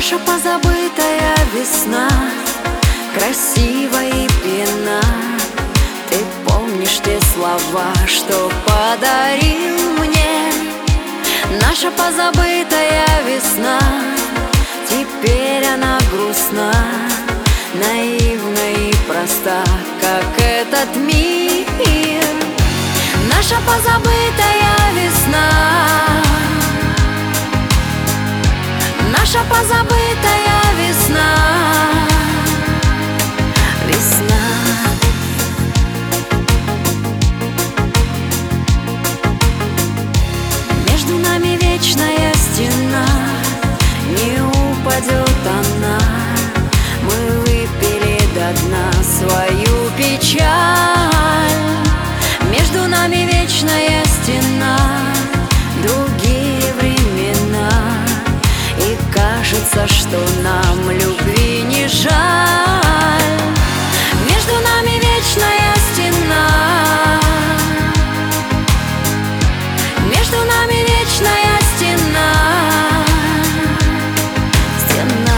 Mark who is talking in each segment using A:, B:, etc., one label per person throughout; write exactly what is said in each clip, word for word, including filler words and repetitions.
A: Наша позабытая весна, красивая пена. Ты помнишь те слова, что подарил мне? Наша позабытая весна, теперь она грустна, наивна и проста, как этот мир. Наша позабытая весна, наша позабытая весна, весна. Между нами вечная стена, не упадет она. Мы выпили до дна свою печаль. Между нами вечная стена, другие времена, и кажется, что нам любви не жаль. Между нами вечная стена, между нами вечная стена, стена.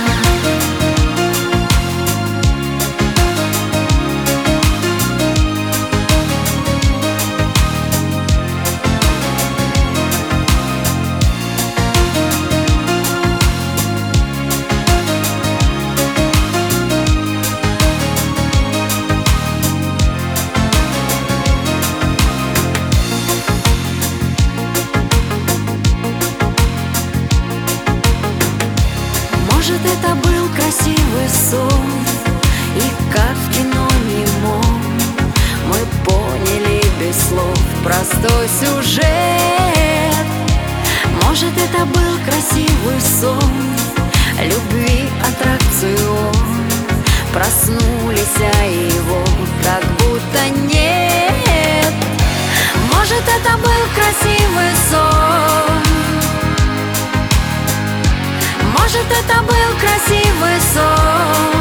A: Может, это был красивый сон, и как в кино немом мы поняли без слов простой сюжет. Может, это был красивый сон, любви аттракцион. Проснулись, а его как будто нет. Может, это был красивый сон, может, это был красивый сон.